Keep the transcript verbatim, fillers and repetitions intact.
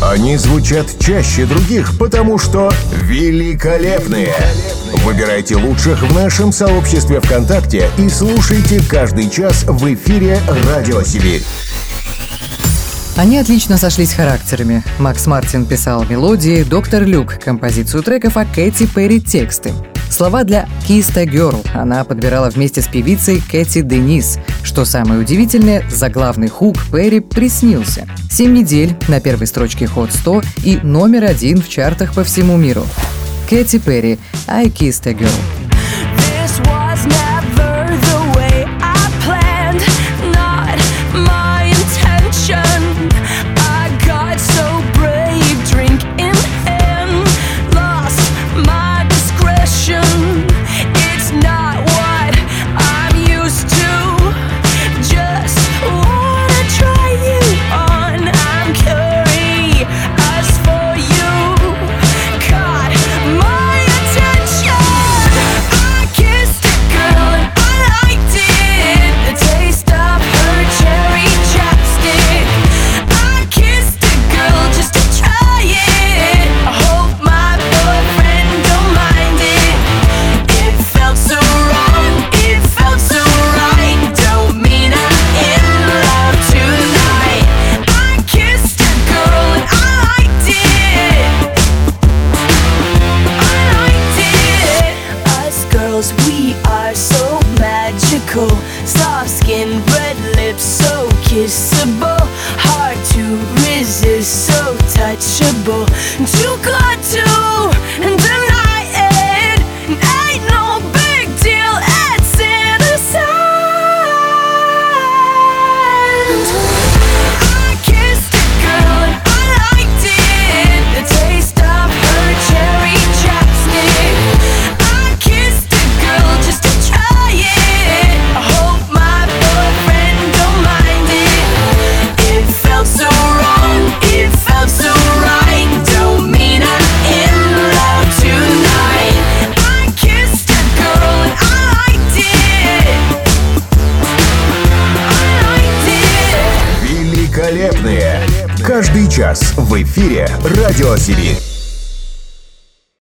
Они звучат чаще других, потому что великолепные. Выбирайте лучших в нашем сообществе ВКонтакте и слушайте каждый час в эфире «Радио Сибирь». Они отлично сошлись характерами. Макс Мартин писал мелодии, доктор Люк — композицию треков, а Кэти Перри — тексты. Слова для «Kiss the Girl» она подбирала вместе с певицей Кэти Денис. Что самое удивительное, заглавный хук Перри приснился. Семь недель на первой строчке Hot сто и номер один в чартах по всему миру. Кэти Перри «I Kissed a Girl». We are so magical, soft skin, red lips, so kissable, hard to resist, so touchable, too good to deny it, ain't no big deal, it's innocent. I kissed a girl and I liked it, the taste of her cherry chapstick. I kissed just to try it. I hope my boyfriend don't mind it. It felt so wrong, it felt so right. Don't mean I'm in love tonight. I kissed a girl and I liked it. I liked it. Великолепные. Каждый час в эфире «Радио Сибирь».